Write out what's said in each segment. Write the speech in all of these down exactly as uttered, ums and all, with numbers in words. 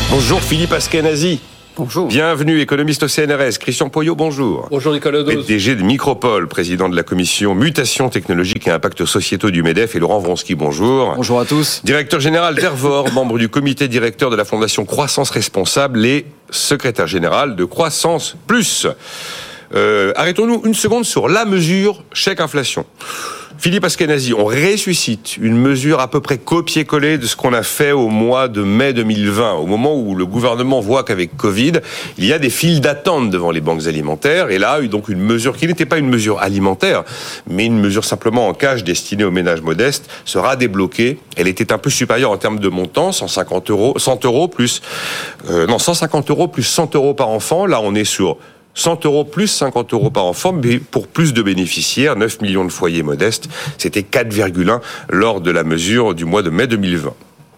Bonjour Philippe Askenazi. Bonjour. Bienvenue, économiste au C N R S. Christian Poyot, bonjour. Bonjour Nicolas Dos. P D G de Micropole, président de la commission Mutation technologique et impacts sociétaux du MEDEF, et Laurent Vronsky, bonjour. Bonjour à tous. Directeur général d'Ervor, membre du comité directeur de la Fondation Croissance Responsable et secrétaire général de Croissance Plus. Euh, arrêtons-nous une seconde sur la mesure chèque inflation. Philippe Askenazi, on ressuscite une mesure à peu près copier-coller de ce qu'on a fait au mois de mai deux mille vingt, au moment où le gouvernement voit qu'avec Covid, il y a des files d'attente devant les banques alimentaires, et là, donc une mesure qui n'était pas une mesure alimentaire, mais une mesure simplement en cash destinée aux ménages modestes, sera débloquée. Elle était un peu supérieure en termes de montant, cent cinquante euros, cent euros plus, euh, non, cent cinquante euros plus cent euros par enfant. Là, on est sur cent euros plus cinquante euros par enfant, mais pour plus de bénéficiaires, neuf millions de foyers modestes. C'était quatre virgule un lors de la mesure du mois de mai deux mille vingt.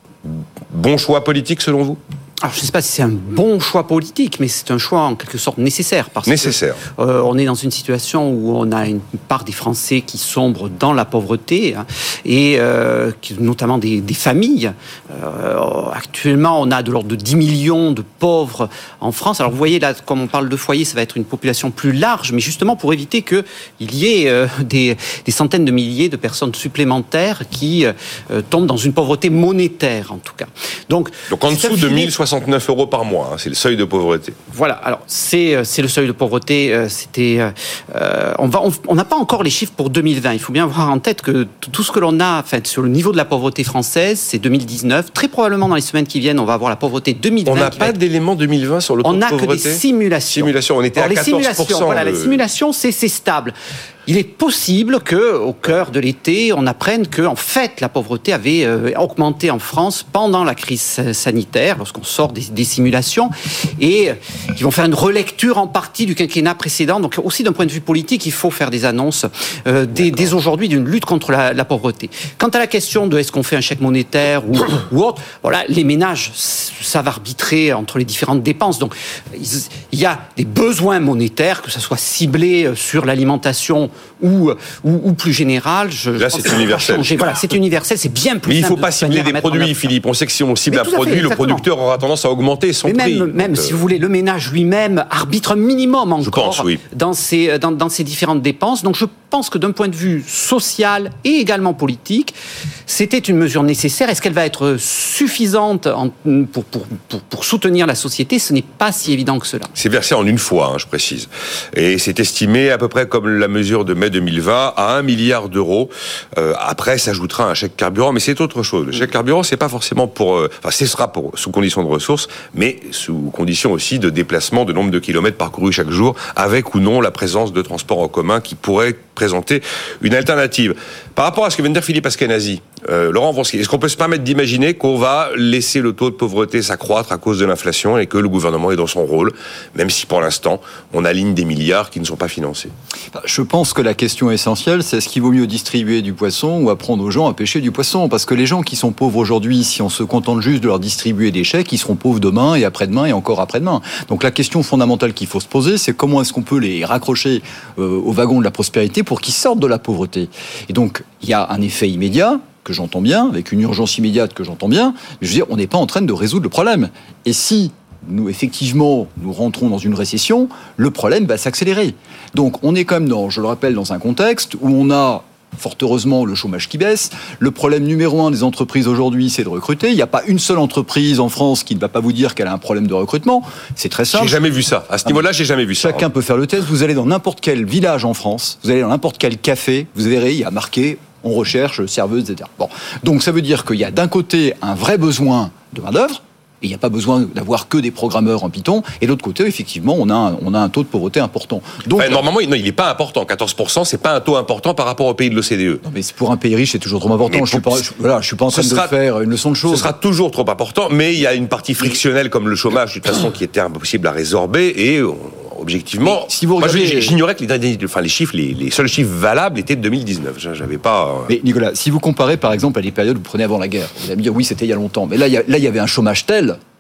Bon choix politique selon vous ? Alors, je ne sais pas si c'est un bon choix politique, mais c'est un choix en quelque sorte nécessaire. Parce nécessaire. que euh, on est dans une situation où on a une part des Français qui sombrent dans la pauvreté, hein, et euh, notamment des, des familles. Euh, actuellement, on a de l'ordre de dix millions de pauvres en France. Alors, vous voyez, là, comme on parle de foyers, ça va être une population plus large, mais justement pour éviter qu'il y ait euh, des, des centaines de milliers de personnes supplémentaires qui euh, tombent dans une pauvreté monétaire, en tout cas. Donc, Donc en dessous de mille soixante-neuf euros par mois, hein, c'est le seuil de pauvreté. Voilà, alors c'est, c'est le seuil de pauvreté. Euh, c'était, euh, on va, on n'a pas encore les chiffres pour deux mille vingt. Il faut bien avoir en tête que tout ce que l'on a, enfin, sur le niveau de la pauvreté française, c'est deux mille dix-neuf. Très probablement dans les semaines qui viennent, on va avoir la pauvreté deux mille vingt. On n'a pas être... d'éléments deux mille vingt sur le taux on de pauvreté. On n'a que des simulations. Simulations, on était alors, à quatorze pour cent. Les simulations, voilà, le... les simulations, c'est, c'est stable. Il est possible que, au cœur de l'été, on apprenne que, en fait, la pauvreté avait euh, augmenté en France pendant la crise sanitaire, lorsqu'on sort des, des simulations, et euh, ils vont faire une relecture en partie du quinquennat précédent. Donc, aussi d'un point de vue politique, il faut faire des annonces euh, dès, dès aujourd'hui d'une lutte contre la, la pauvreté. Quant à la question de est-ce qu'on fait un chèque monétaire ou, ou autre, voilà, les ménages savent arbitrer entre les différentes dépenses. Donc, il y a des besoins monétaires, que ça soit ciblé sur l'alimentation Ou, ou, ou plus général. Je, Là, je c'est universel. Voilà, c'est universel, c'est bien plus. Mais il ne faut pas de cibler des produits, Philippe. On sait que si on cible un produit, fait, le producteur aura tendance à augmenter son Mais prix. Même, même Donc, si vous voulez, le ménage lui-même arbitre un minimum encore je pense, oui. dans, ses, dans, dans ses différentes dépenses. Donc je pense que d'un point de vue social et également politique, c'était une mesure nécessaire. Est-ce qu'elle va être suffisante en, pour, pour, pour, pour soutenir la société ? Ce n'est pas si évident que cela. C'est versé en une fois, hein, je précise. Et c'est estimé à peu près comme la mesure de mai deux mille vingt à un milliard d'euros. Euh, après, s'ajoutera un chèque carburant, mais c'est autre chose. Le chèque carburant, c'est pas forcément pour... Euh, enfin, ce sera pour, sous condition de ressources, mais sous condition aussi de déplacement, de nombre de kilomètres parcourus chaque jour, avec ou non la présence de transports en commun qui pourrait présenter une alternative. Par rapport à ce que vient de dire Philippe Askenazi, euh, Laurent Vronsky, est-ce qu'on peut se permettre d'imaginer qu'on va laisser le taux de pauvreté s'accroître à cause de l'inflation et que le gouvernement est dans son rôle, même si pour l'instant, on aligne des milliards qui ne sont pas financés ? Je pense que la question essentielle, c'est est-ce qu'il vaut mieux distribuer du poisson ou apprendre aux gens à pêcher du poisson ? Parce que les gens qui sont pauvres aujourd'hui, si on se contente juste de leur distribuer des chèques, ils seront pauvres demain et après-demain et encore après-demain. Donc la question fondamentale qu'il faut se poser, c'est comment est-ce qu'on peut les raccrocher euh, au wagon de la prospérité pour qu'ils sortent de la pauvreté. Et donc, il y a un effet immédiat que j'entends bien, avec une urgence immédiate que j'entends bien, mais je veux dire, on n'est pas en train de résoudre le problème. Et si nous, effectivement, nous rentrons dans une récession, le problème va s'accélérer. Donc, on est quand même, dans, je le rappelle, dans un contexte où on a fort heureusement le chômage qui baisse. Le problème numéro un des entreprises aujourd'hui, c'est de recruter. Il n'y a pas une seule entreprise en France qui ne va pas vous dire qu'elle a un problème de recrutement. C'est très simple. J'ai jamais vu ça. À ce niveau-là, j'ai jamais vu ça. Chacun peut faire le test. Vous allez dans n'importe quel village en France, vous allez dans n'importe quel café, vous verrez, il y a marqué on recherche serveuse, et cetera. Bon. Donc ça veut dire qu'il y a d'un côté un vrai besoin de main-d'œuvre, et il n'y a pas besoin d'avoir que des programmeurs en Python, et de l'autre côté, effectivement, on a un, on a un taux de pauvreté important. Donc, enfin, normalement, non, il n'est pas important. quatorze pour cent, c'est pas un taux important par rapport aux pays de l'O C D E. Non, mais pour un pays riche, c'est toujours trop important. Mais je ne suis pas, je, voilà, je suis pas en train sera, de faire une leçon de choses. Ce sera toujours trop important, mais il y a une partie frictionnelle comme le chômage, de toute façon, qui était impossible à résorber, et on, objectivement, si vous regardez... moi, j'ignorais que les, enfin, les chiffres, les, les seuls chiffres valables étaient de deux mille dix-neuf. J'avais pas. Mais Nicolas, si vous comparez par exemple à les périodes où vous prenez avant la guerre, vous allez me dire oui, c'était il y a longtemps, mais là, il y, a, là, il y avait un chômage tel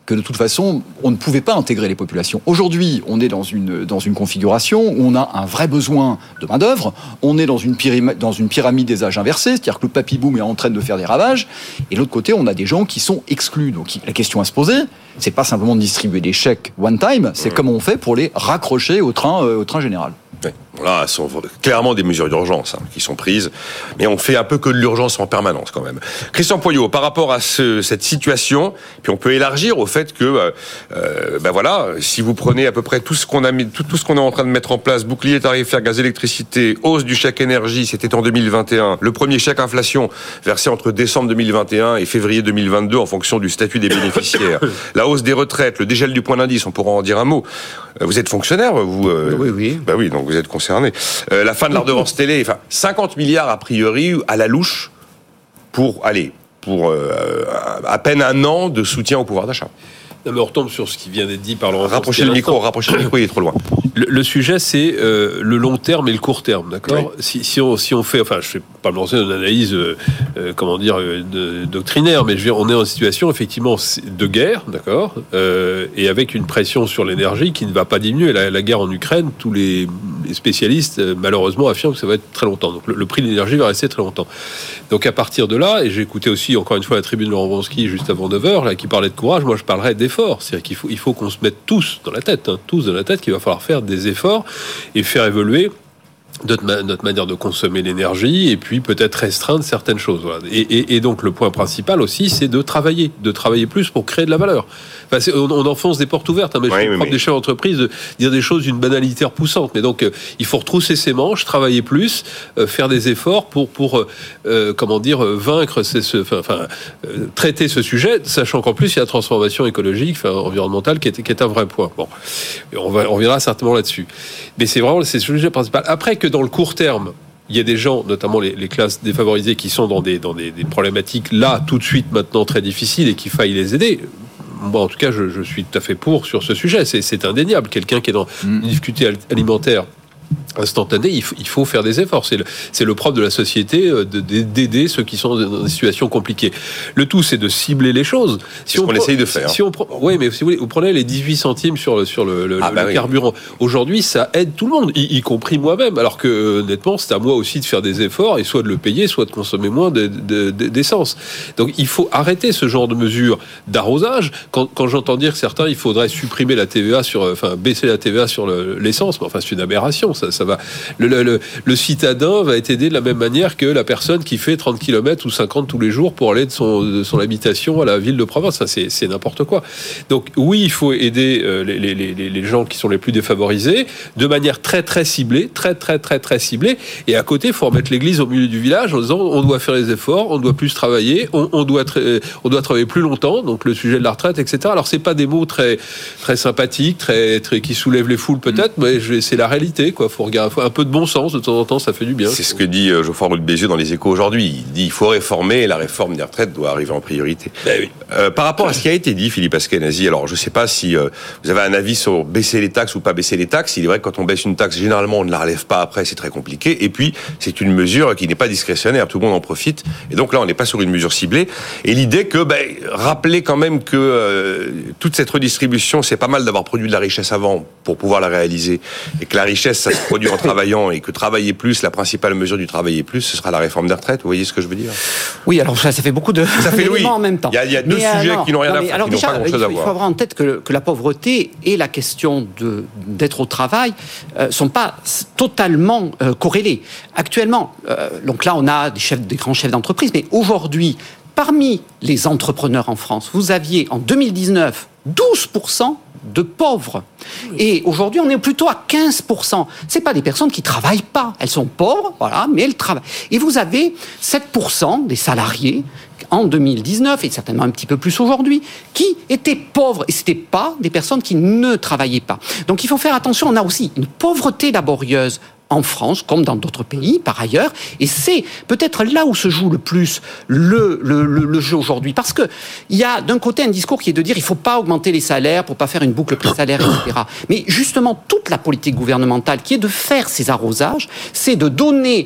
que de toute façon, on ne pouvait pas intégrer les populations. Aujourd'hui, on est dans une, dans une configuration où on a un vrai besoin de main-d'œuvre, on est dans une, pyramide, dans une pyramide des âges inversés, c'est-à-dire que le papy-boom est en train de faire des ravages, et de l'autre côté, on a des gens qui sont exclus. Donc la question à se poser, c'est pas simplement de distribuer des chèques one time, c'est mmh. comment on fait pour les raccrocher au train, euh, au train général. Oui. Là, ce sont clairement des mesures d'urgence hein, qui sont prises, mais on fait un peu que de l'urgence en permanence quand même. Christian Poyot, par rapport à ce, cette situation, puis on peut élargir au fait que, euh, ben voilà, si vous prenez à peu près tout ce qu'on a mis, tout, tout ce qu'on est en train de mettre en place, bouclier tarifaire, gaz, électricité, hausse du chèque énergie, c'était en deux mille vingt et un, le premier chèque inflation versé entre décembre deux mille vingt et un et février deux mille vingt-deux en fonction du statut des bénéficiaires, la hausse des retraites, le dégel du point d'indice, on pourra en dire un mot. Vous êtes fonctionnaire, vous euh, Oui, oui. Ben oui, donc vous êtes concerné. Euh, la fin de la redevance télé, enfin cinquante milliards a priori à la louche pour aller pour euh, à peine un an de soutien au pouvoir d'achat. Non, mais on retombe sur ce qui vient d'être dit par Laurent. Rapprochez le micro, rapprochez le micro, il est trop loin. Le, le sujet, c'est euh, le long terme et le court terme, d'accord ? Oui. si, si, on, si on fait, enfin, je ne vais pas me lancer dans une analyse, euh, euh, comment dire, euh, de, doctrinaire, mais je veux dire, on est en situation, effectivement, de guerre, d'accord ? euh, Et avec une pression sur l'énergie qui ne va pas diminuer. La, la guerre en Ukraine, tous les, les spécialistes, euh, malheureusement, affirment que ça va être très longtemps. Donc, le, le prix de l'énergie va rester très longtemps. Donc, à partir de là, et j'ai écouté aussi, encore une fois, la tribune de Laurent Wronski, juste avant neuf heures, là, qui parlait de courage, moi, je parlerais d'effort. C'est-à-dire qu'il faut, il faut qu'on se mette tous dans la tête, hein, tous dans la tête, qu'il va falloir faire des efforts et faire évoluer notre, ma- notre manière de consommer l'énergie et puis peut-être restreindre certaines choses. Voilà. Et, et, et donc le point principal aussi, c'est de travailler, de travailler plus pour créer de la valeur. Enfin, c'est, on, on enfonce des portes ouvertes, hein, mais je oui, suis oui, propre mais... des chefs d'entreprise de dire des choses d'une banalité repoussante. Mais donc euh, il faut retrousser ses manches, travailler plus, euh, faire des efforts pour, pour euh, comment dire, euh, vaincre, ces, ce, enfin, enfin euh, traiter ce sujet, sachant qu'en plus il y a la transformation écologique, enfin, environnementale, qui est, qui est un vrai point. Bon, on, va, on reviendra certainement là-dessus. Mais c'est vraiment c'est le sujet principal. Après que dans le court terme, il y a des gens, notamment les, les classes défavorisées, qui sont dans des, dans des, des problématiques là, tout de suite, maintenant, très difficiles et qu'il faille les aider. Moi, en tout cas, je, je suis tout à fait pour sur ce sujet. C'est, c'est indéniable. Quelqu'un qui est dans une difficulté alimentaire instantané, il faut, il faut faire des efforts. C'est le, c'est le propre de la société de, de, d'aider ceux qui sont dans des situations compliquées. Le tout, c'est de cibler les choses. Si c'est on ce qu'on essaye de faire. Si on, oui, mais si vous voulez, vous prenez les dix-huit centimes sur le, sur le, le, ah bah le oui. carburant. Aujourd'hui, ça aide tout le monde, y, y compris moi-même. Alors que, honnêtement, c'est à moi aussi de faire des efforts et soit de le payer, soit de consommer moins de, de, de, d'essence. Donc, il faut arrêter ce genre de mesures d'arrosage. Quand, quand j'entends dire que certains, il faudrait supprimer la T V A sur, enfin, baisser la T V A sur le, l'essence, mais enfin, c'est une aberration. Ça, ça va. Le, le, le, le citadin va être aidé de la même manière que la personne qui fait trente kilomètres ou cinquante tous les jours pour aller de son, de son habitation à la ville de province. Enfin, c'est, c'est n'importe quoi. Donc, oui, il faut aider euh, les, les, les, les gens qui sont les plus défavorisés de manière très, très ciblée, très, très, très, très ciblée. Et à côté, il faut remettre l'église au milieu du village en disant on doit faire les efforts, on doit plus travailler, on, on, doit, tra- on doit travailler plus longtemps. Donc, le sujet de la retraite, et cetera. Alors, c'est pas des mots très, très sympathiques, très, très, qui soulèvent les foules peut-être, mmh. mais je, c'est la réalité, quoi. Faut regarder, faut un peu de bon sens de temps en temps, ça fait du bien. C'est ce que dit Geoffroy Roux de Bézieux dans les Échos aujourd'hui. Il dit il faut réformer et la réforme des retraites doit arriver en priorité. Ben oui. euh, par rapport à ce qui a été dit, Philippe Askenazi, alors je ne sais pas si euh, vous avez un avis sur baisser les taxes ou pas baisser les taxes. Il est vrai que quand on baisse une taxe, généralement on ne la relève pas après, c'est très compliqué. Et puis c'est une mesure qui n'est pas discrétionnaire, tout le monde en profite. Et donc là on n'est pas sur une mesure ciblée. Et l'idée que, ben, rappeler quand même que euh, toute cette redistribution, c'est pas mal d'avoir produit de la richesse avant pour pouvoir la réaliser. Et que la richesse, ça se produit en travaillant et que travailler plus, la principale mesure du travailler plus, ce sera la réforme des retraites. Vous voyez ce que je veux dire ? Oui, alors ça, ça fait beaucoup de ça fait oui. en même temps. Il y a, il y a deux mais, sujets euh, non, qui n'ont rien non, à mais, faire, alors qui déjà, n'ont pas grand-chose il, à voir. Il faut avoir en tête que, que la pauvreté et la question de, d'être au travail ne euh, sont pas totalement euh, corrélées. Actuellement, euh, donc là, on a des, chefs, des grands chefs d'entreprise, mais aujourd'hui, parmi les entrepreneurs en France, vous aviez en deux mille dix-neuf douze pour cent de pauvres. Et aujourd'hui, on est plutôt à quinze pour cent. C'est pas des personnes qui travaillent pas. Elles sont pauvres, voilà, mais elles travaillent. Et vous avez sept pour cent des salariés en deux mille dix-neuf, et certainement un petit peu plus aujourd'hui, qui étaient pauvres. Et c'était pas des personnes qui ne travaillaient pas. Donc il faut faire attention. On a aussi une pauvreté laborieuse en France, comme dans d'autres pays, par ailleurs. Et c'est peut-être là où se joue le plus le, le, le, le jeu aujourd'hui. Parce que il y a d'un côté un discours qui est de dire il ne faut pas augmenter les salaires pour pas faire une boucle prix-salaire, et cetera. Mais justement, toute la politique gouvernementale qui est de faire ces arrosages, c'est de donner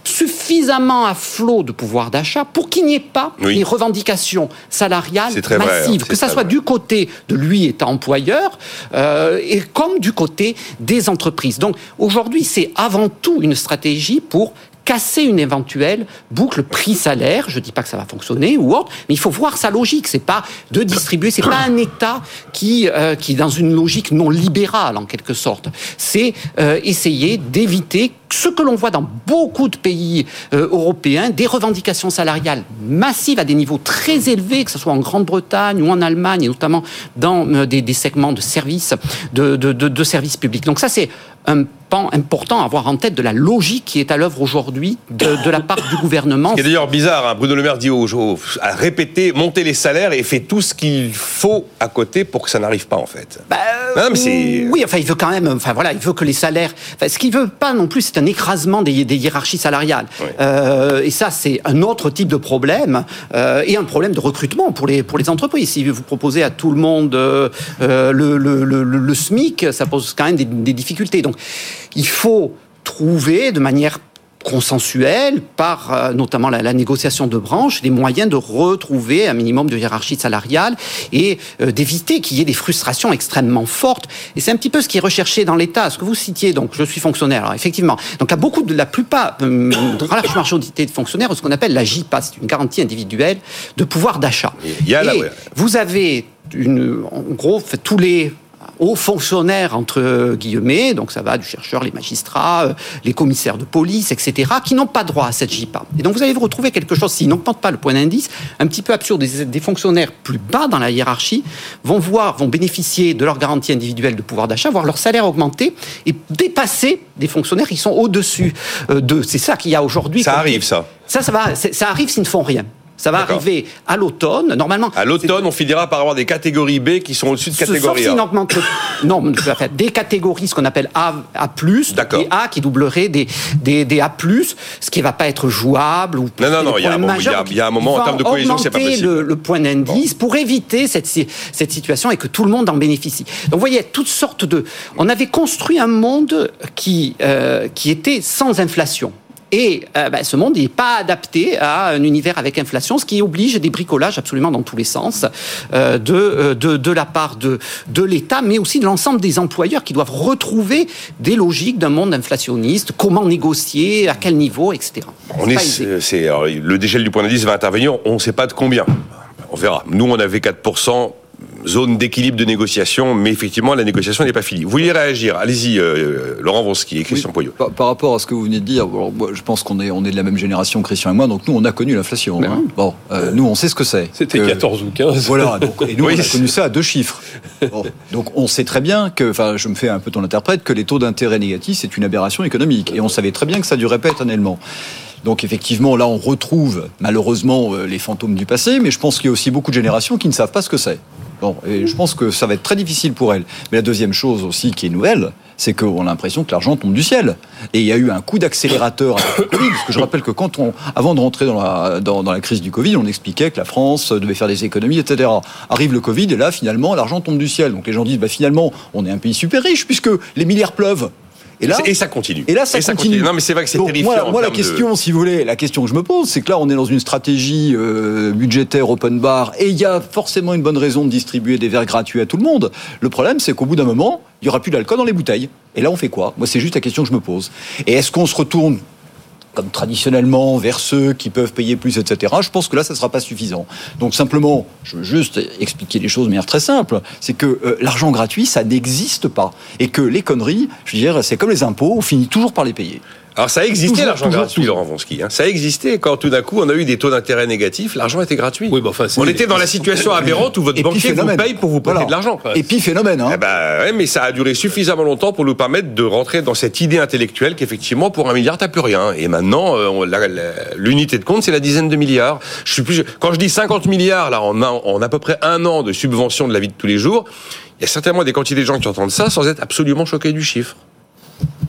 suffisamment à flot de pouvoir d'achat pour qu'il n'y ait pas oui. les revendications salariales massives, vrai, hein, que ça soit vrai. Du côté de lui étant employeur euh, et comme du côté des entreprises. Donc aujourd'hui, c'est avant tout une stratégie pour casser une éventuelle boucle prix-salaire. Je dis pas que ça va fonctionner ou autre, mais il faut voir sa logique. C'est pas de distribuer, c'est pas un État qui euh, qui est dans une logique non libérale en quelque sorte. C'est euh, essayer d'éviter ce que l'on voit dans beaucoup de pays euh, européens, des revendications salariales massives à des niveaux très élevés, que ce soit en Grande-Bretagne ou en Allemagne, et notamment dans euh, des, des segments de services, de, de, de, de services publics. Donc ça, c'est un pan important à avoir en tête de la logique qui est à l'œuvre aujourd'hui de, de la part du gouvernement. Ce qui est d'ailleurs bizarre, hein, Bruno Le Maire dit aux gens à répéter, monter les salaires et fait tout ce qu'il faut à côté pour que ça n'arrive pas en fait. Bah, non, mais c'est... Oui, enfin il veut quand même, enfin voilà, il veut que les salaires. Enfin, ce qu'il veut pas non plus, c'est un écrasement des, des hiérarchies salariales. Oui. Euh, et ça, c'est un autre type de problème euh, et un problème de recrutement pour les pour les entreprises. Si vous proposez à tout le monde euh, le, le, le, le SMIC, ça pose quand même des, des difficultés. Donc il faut trouver de manière consensuelle, par euh, notamment la, la négociation de branche, des moyens de retrouver un minimum de hiérarchie salariale et euh, d'éviter qu'il y ait des frustrations extrêmement fortes. Et c'est un petit peu ce qui est recherché dans l'État. Ce que vous citiez, donc je suis fonctionnaire, alors effectivement. Donc il y a beaucoup de la plupart, euh, de large majorité de fonctionnaires, ce qu'on appelle la J P A, c'est une garantie individuelle de pouvoir d'achat. Il y a la... Et vous avez une, en gros, tous les aux fonctionnaires, entre guillemets, donc ça va du chercheur, les magistrats, euh, les commissaires de police, et cetera, qui n'ont pas droit à cette J P A. Et donc vous allez vous retrouver quelque chose, s'ils n'augmentent pas le point d'indice, un petit peu absurde. Des, des fonctionnaires plus bas dans la hiérarchie vont voir, vont bénéficier de leur garantie individuelle de pouvoir d'achat, voir leur salaire augmenter et dépasser des fonctionnaires qui sont au-dessus euh, d'eux. C'est ça qu'il y a aujourd'hui. Ça arrive, ça. Ça, ça va, ça arrive s'ils ne font rien. Ça va D'accord. arriver à l'automne. Normalement, à l'automne, on finira par avoir des catégories B qui sont au-dessus de catégorie A. Sauf augmente... Non, des catégories, ce qu'on appelle A, A+, D'accord. des A qui doubleraient des, des, des A+, ce qui ne va pas être jouable. Ou non, non, non, il y, y, y a un moment, en termes de cohésion, c'est pas possible. Le, le point d'indice bon. Pour éviter cette, cette situation et que tout le monde en bénéficie. Donc, vous voyez, toutes sortes de... On avait construit un monde qui, euh, qui était sans inflation. Et euh, ben, ce monde n'est pas adapté à un univers avec inflation, ce qui oblige des bricolages absolument dans tous les sens euh, de, de, de la part de, de l'État, mais aussi de l'ensemble des employeurs qui doivent retrouver des logiques d'un monde inflationniste, comment négocier, à quel niveau, et cetera. On est, c'est, c'est, alors, le dégel du point d'indice va intervenir, on ne sait pas de combien. On verra. Nous, on avait quatre pour cent. Zone d'équilibre de négociation, mais effectivement, la négociation n'est pas finie. Vous vouliez réagir? Allez-y, euh, Laurent Wronski et Christian oui, Poyot. Par, par rapport à ce que vous venez de dire, alors, moi, je pense qu'on est, on est de la même génération, Christian et moi, donc nous, on a connu l'inflation. Hein. Oui. Bon, euh, nous, on sait ce que c'est. C'était euh, quatorze ou quinze. Voilà, donc, et nous, oui. on a connu ça à deux chiffres. Bon, donc, on sait très bien que, enfin, je me fais un peu ton interprète, que les taux d'intérêt négatifs, c'est une aberration économique. Et on savait très bien que ça durait pas éternellement. Donc effectivement, là, on retrouve malheureusement les fantômes du passé, mais je pense qu'il y a aussi beaucoup de générations qui ne savent pas ce que c'est. Bon, et je pense que ça va être très difficile pour elles. Mais la deuxième chose aussi qui est nouvelle, c'est qu'on a l'impression que l'argent tombe du ciel. Et il y a eu un coup d'accélérateur avec le Covid, parce que je rappelle que quand on, avant de rentrer dans la, dans, dans la crise du Covid, on expliquait que la France devait faire des économies, et cetera. Arrive le Covid, et là, finalement, l'argent tombe du ciel. Donc les gens disent, bah, finalement, on est un pays super riche, puisque les milliards pleuvent. Et, là, et ça continue. Et là, ça, et ça continue. continue. Non, mais c'est vrai que c'est Donc, terrifiant. Moi, moi la question, de... si vous voulez, la question que je me pose, c'est que là, on est dans une stratégie euh, budgétaire open bar, et il y a forcément une bonne raison de distribuer des verres gratuits à tout le monde. Le problème, c'est qu'au bout d'un moment, il n'y aura plus d'alcool dans les bouteilles. Et là, on fait quoi? Moi, c'est juste la question que je me pose. Et est-ce qu'on se retourne comme traditionnellement, vers ceux qui peuvent payer plus, et cetera. Je pense que là, ça ne sera pas suffisant. Donc simplement, je veux juste expliquer les choses de manière très simple, c'est que euh, l'argent gratuit, ça n'existe pas. Et que les conneries, je veux dire, c'est comme les impôts, on finit toujours par les payer. Alors ça existait toujours, l'argent toujours, gratuit, toujours. Laurent Wronski. Hein. Ça existait quand tout d'un coup on a eu des taux d'intérêt négatifs, l'argent était gratuit. Oui, bah, enfin, on était dans la situation aberrante où votre banquier vous paye pour vous prêter voilà. de l'argent. Épiphénomène. Hein. Eh ben, ouais, mais ça a duré suffisamment longtemps pour nous permettre de rentrer dans cette idée intellectuelle qu'effectivement pour un milliard t'as plus rien. Et maintenant euh, on, la, la, l'unité de compte c'est la dizaine de milliards. Je suis plus, quand je dis cinquante milliards là en, en à peu près un an de subvention de la vie de tous les jours, il y a certainement des quantités de gens qui entendent ça sans être absolument choqués du chiffre.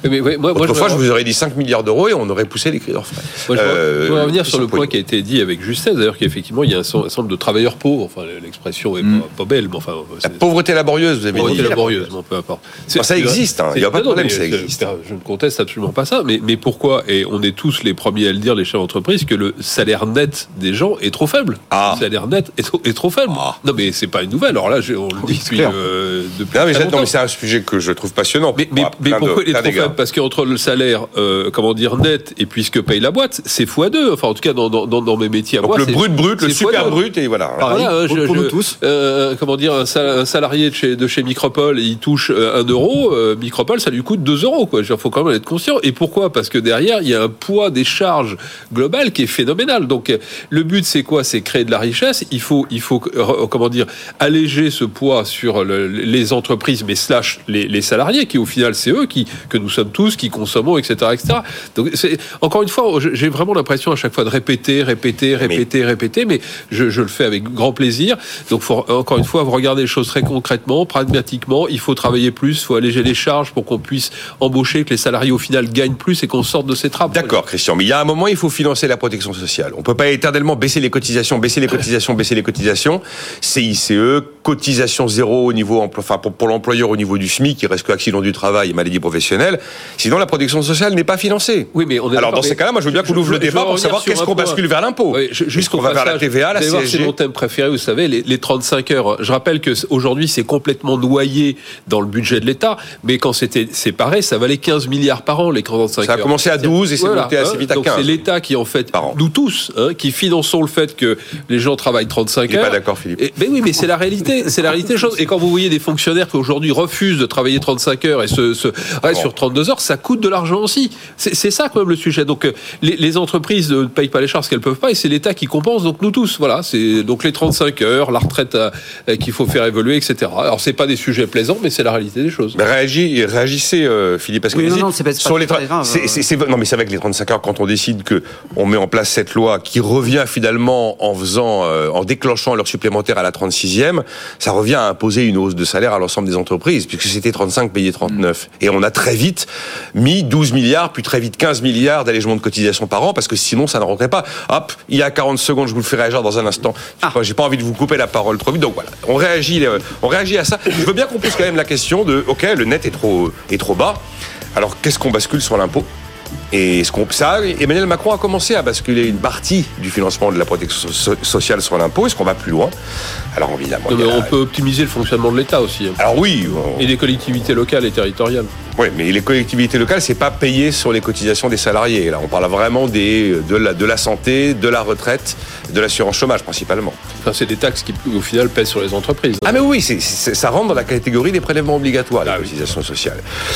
Mais, ouais, moi, Autrefois, moi, je, je vous aurais dit cinq milliards d'euros et on aurait poussé les cris d'orfraie. Moi, je euh, voudrais revenir sur le point qui a été dit avec justesse, d'ailleurs, qu'effectivement, il y a un certain nombre de travailleurs pauvres. Enfin, l'expression est mm. pas, pas belle, mais enfin. La pauvreté laborieuse, vous avez dit. Pauvreté laborieuse, bon, peu importe. Enfin, ça existe, hein. Il n'y a pas de problème, ça existe. Je ne conteste absolument pas ça, mais, mais pourquoi, et on est tous les premiers à le dire, les chefs d'entreprise, que le salaire net des gens est trop faible. Ah. Le salaire net est trop, est trop faible. Ah. Non, mais c'est pas une nouvelle. Alors là, on le dit depuis, euh, depuis non, mais, non, mais c'est un sujet que je trouve passionnant. Mais, mais, mais pourquoi il est trop faible? Parce qu'entre le salaire, euh, comment dire, net et puis ce que paye la boîte, c'est fois deux. Enfin, en tout cas, dans, dans, dans mes métiers à donc moi, le c'est, brut, brut, le super brut, et voilà. Pareil, voilà, pour, je, pour je, nous tous. Euh, comment dire, un salarié de chez, de chez Micropole, il touche un euro. Euh, Micropole, ça lui coûte deux euros, quoi. Il faut quand même être conscient. Et pourquoi? Parce que derrière, il y a un poids des charges globales qui est phénoménal. Donc, le but, c'est quoi? C'est créer de la richesse. Il faut, il faut, euh, comment dire, alléger ce poids sur le, les entreprises, mais slash les, les salariés, qui au final, c'est eux qui, que nous sommes tous, qui consommons, et cetera, et cetera. Donc, c'est, encore une fois, j'ai vraiment l'impression à chaque fois de répéter, répéter, répéter, mais... répéter, mais je, je le fais avec grand plaisir. Donc, faut, encore une fois, vous regardez les choses très concrètement, pragmatiquement. Il faut travailler plus, il faut alléger les charges pour qu'on puisse embaucher, que les salariés au final gagnent plus et qu'on sorte de ces trappes. D'accord, Christian, mais il y a un moment, il faut financer la protection sociale. On ne peut pas éternellement baisser les cotisations, baisser les cotisations, baisser les cotisations. C I C E, cotisation zéro au niveau, enfin pour, pour l'employeur au niveau du SMIC, il reste que accident du travail et maladie professionnelle. Sinon, la protection sociale n'est pas financée. Oui, mais on est alors dans ces cas-là, moi je veux bien qu'on ouvre le débat pour savoir qu'est-ce qu'on bascule vers l'impôt. Oui, puisqu'on va vers la T V A, la C S G. C'est mon thème préféré, vous savez, les, les trente-cinq heures. Je rappelle que aujourd'hui, c'est complètement noyé dans le budget de l'État, mais quand c'était séparé, ça valait quinze milliards par an, les trente-cinq heures. Ça a commencé à douze et c'est voilà, monté assez vite à donc quinze. C'est l'État qui, en fait, nous tous, hein, qui finançons le fait que les gens travaillent trente-cinq Il heures. Je suis pas d'accord, Philippe. Et, mais oui, mais c'est la réalité, c'est la réalité des choses. Et quand vous voyez des fonctionnaires qui aujourd'hui refusent de travailler trente-cinq heures et se, se restent bon. sur trente-deux heures, ça coûte de l'argent aussi. C'est, c'est ça quand même le sujet. Donc les, les entreprises ne payent pas les charges qu'elles peuvent pas et c'est l'État qui compense. Donc nous tous, voilà, c'est donc les trente-cinq heures, la retraite à, à, qu'il faut faire évoluer, et cetera. Alors c'est pas des sujets plaisants, mais c'est la réalité des choses. Mais réagis, réagissez, euh, Philippe, parce que oui, non, non, c'est pas, c'est sur pas les tra- très grave. C'est, c'est, c'est, non, mais c'est avec les trente-cinq heures quand on décide que on met en place cette loi qui revient finalement en faisant, euh, en déclenchant l'heure supplémentaire à la trente-sixième, ça revient à imposer une hausse de salaire à l'ensemble des entreprises, puisque c'était trente-cinq payé trente-neuf. Mmh. Et on a très vite mis douze milliards, puis très vite quinze milliards d'allègement de cotisations par an, parce que sinon ça ne rentrait pas. Hop, il y a quarante secondes, je vous le fais réagir dans un instant. Ah. J'ai pas envie de vous couper la parole trop vite, donc voilà. On réagit, on réagit à ça. Je veux bien qu'on pose quand même la question de, ok, le net est trop, est trop bas. Alors qu'est-ce qu'on bascule sur l'impôt ? Et est-ce qu'on, ça, Emmanuel Macron a commencé à basculer une partie du financement de la protection so- sociale sur l'impôt. Est-ce qu'on va plus loin ? Alors évidemment, non, mais a... on peut optimiser le fonctionnement de l'État aussi. Hein. Alors oui. On... Et des collectivités locales et territoriales. Oui, mais les collectivités locales, c'est pas payé sur les cotisations des salariés. Là, on parle vraiment des, de, la, de la santé, de la retraite, de l'assurance chômage principalement. Enfin, c'est des taxes qui, au final, pèsent sur les entreprises. Ah mais oui, c'est, c'est, ça rentre dans la catégorie des prélèvements obligatoires, ah, les cotisations sociales.